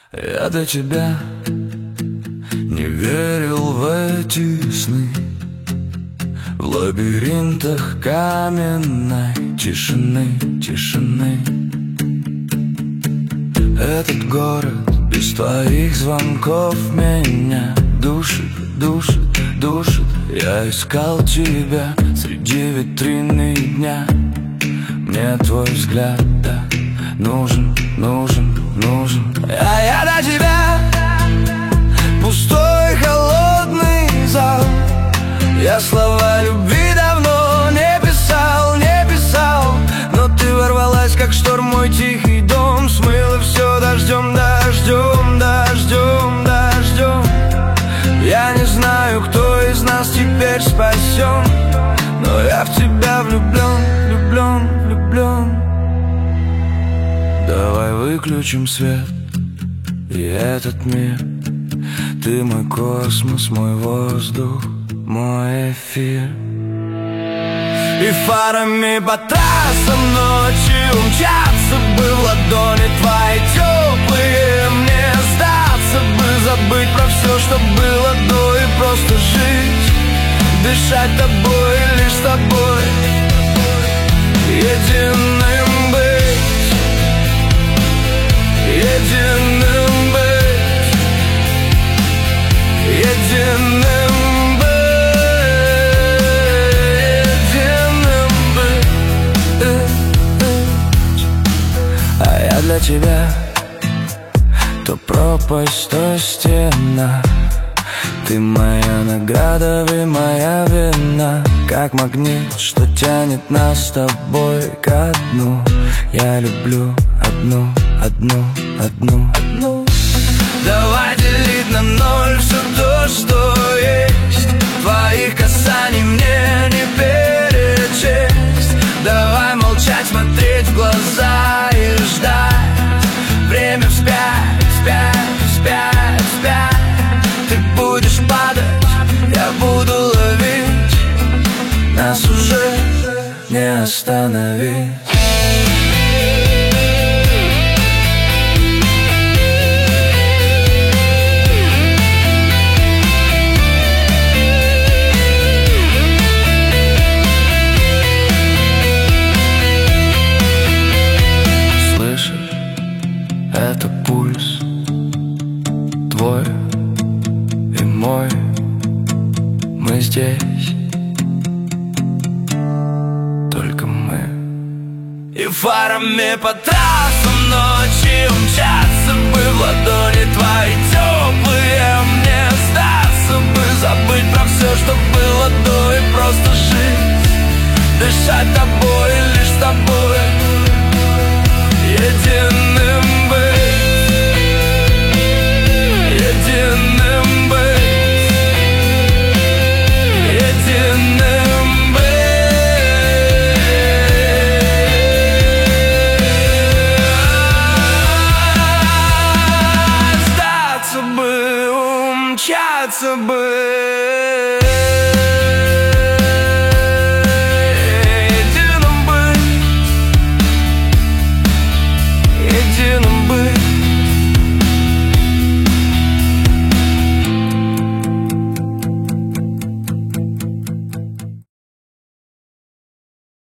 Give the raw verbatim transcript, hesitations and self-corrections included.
Я до тебя не верил в эти сны, в лабиринтах каменной тишины, тишины. Этот город без твоих звонков меня душит, душит, душит. Я искал тебя среди витрины дня. Мне твой взгляд так нужен, нужен, нужен. А я до тебя пустой холодный зал. Я слова любви давно не писал, не писал. Но ты ворвалась, как шторм, мой тихий дом. Смыла все дождем, дождем, дождем, дождем. Я не знаю, кто из нас теперь спасен, но я в тебя влюблен, влюблен, влюблен. Давай выключим свет и этот мир. Ты мой космос, мой воздух, мой эфир. И фарами по трассам ночью умчаться бы в ладони твои теплые. Мне сдаться бы, забыть про все, что было до, и просто жить, дышать тобой, лишь с тобой, единым быть, единым быть, единым. Для тебя то пропасть, то стена. Ты моя награда, вы моя вина. Как магнит, что тянет нас с тобой ко дну. Я люблю одну, одну, одну, одну. Давай делить на ноль все то, что есть. Твоих касаний мне не перечесть. Давай молчать, смотреть в глаза и ждать. Время вспять, вспять, вспять, вспять. Ты будешь падать, я буду ловить. Нас уже не остановить. Это пульс твой и мой. Мы здесь, только мы. И фарами по трассам ночи умчаться бы в ладони твои теплые. Мне сдаться бы, забыть про все, что было до, и просто жить, дышать тобой, лишь с тобой.